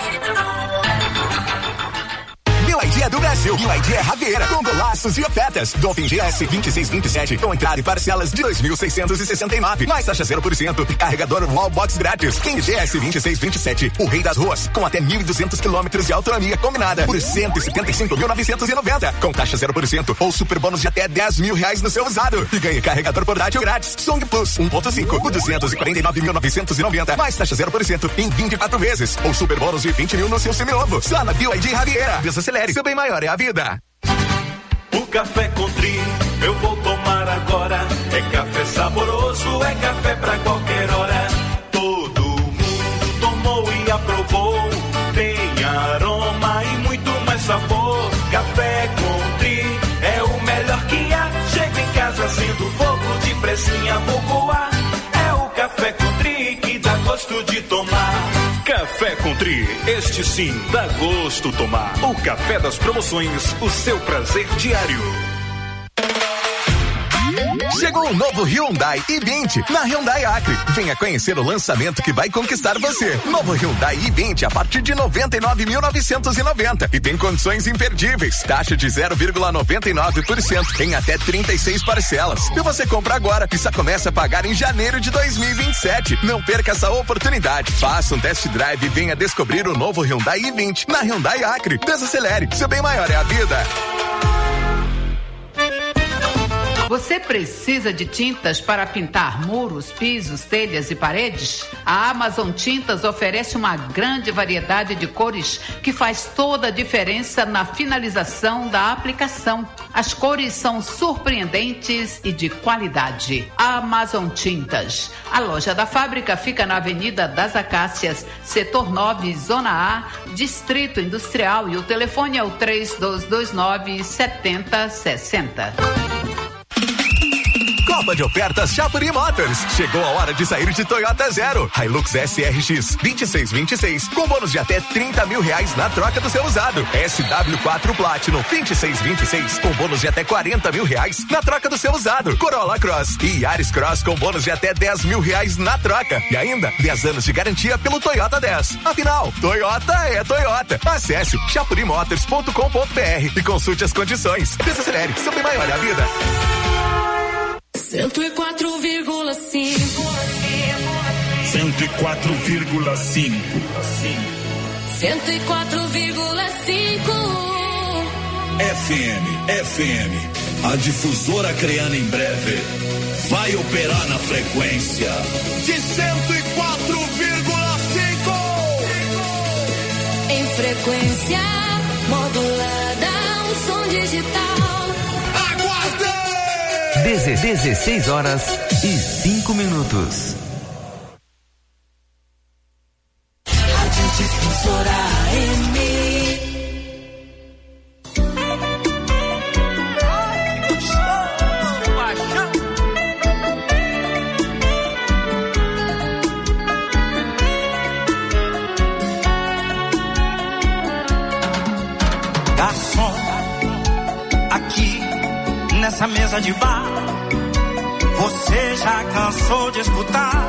BYD é do Brasil. BYD é Raveira, com golaços e ofertas. Dolphin GS 2627, com entrada e parcelas de 2.669. Mais taxa 0% e carregador Wallbox grátis. King GS 2627, o rei das ruas, com até 1.200 km de autonomia combinada por 175.990. Com taxa 0% ou super bônus de até 10 mil reais no seu usado. E ganhe carregador portátil grátis. Song Plus 1.5 por 249.990. Mais taxa 0% em 24 vezes. Ou super bônus de 20 mil no seu seminovo. Só na BYD Raveira. Desacelere, seu bem maior é a vida. O café Country eu vou tomar agora. É café saboroso, é café pra qualquer hora. Todo mundo tomou e aprovou. Tem aroma e muito mais sabor. Café Country é o melhor que há. Chego em casa sendo fogo de pressinha, vou coar. É o café Country que dá gosto de tomar. Café Country, este sim dá gosto tomar. O café das promoções, o seu prazer diário. Chegou o novo Hyundai i20 na Hyundai Acre. Venha conhecer o lançamento que vai conquistar você. Novo Hyundai i20 a partir de 99.990 e tem condições imperdíveis. Taxa de 0,99% em até 36 parcelas. E você compra agora e só começa a pagar em janeiro de 2027. Não perca essa oportunidade. Faça um test drive e venha descobrir o novo Hyundai i20 na Hyundai Acre. Desacelere, seu bem maior é a vida. Você precisa de tintas para pintar muros, pisos, telhas e paredes? A Amazon Tintas oferece uma grande variedade de cores que faz toda a diferença na finalização da aplicação. As cores são surpreendentes e de qualidade. Amazon Tintas. A loja da fábrica fica na Avenida das Acácias, Setor 9, Zona A, Distrito Industrial, e o telefone é o 3229-7060. Copa de ofertas Chapuri Motors. Chegou a hora de sair de Toyota Zero. Hilux SRX 2626 com bônus de até 30 mil reais na troca do seu usado. SW4 Platinum 2626 com bônus de até 40 mil reais na troca do seu usado. Corolla Cross e Yaris Cross com bônus de até 10 mil reais na troca. E ainda 10 anos de garantia pelo Toyota 10. Afinal, Toyota é Toyota. Acesse chapurimotors.com.br e consulte as condições. Desacelere, seu bem maior é a vida. 104,5. 104,5. FM. A Difusora Acreana em breve vai operar na frequência de 104,5. Em frequência modulada, um som digital. Aguardem! 16h05. Rádio Difusora AM. Garçom, aqui nessa mesa de bar, você já cansou de escutar